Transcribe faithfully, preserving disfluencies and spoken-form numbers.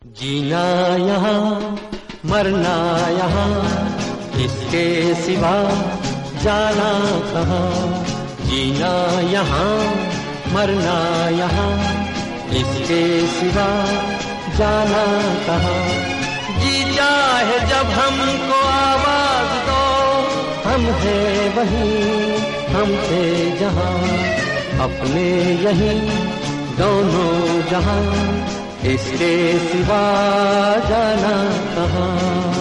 जीना यहाँ मरना यहाँ, इसके सिवा जाना कहाँ। जीना यहाँ मरना यहाँ, इसके सिवा जाना कहाँ। जी चाहे जब हमको आवाज दो, हम हैं वहीं हम थे जहाँ, अपने यहीं दोनों जहाँ, इसके सिवा जाना कहाँ।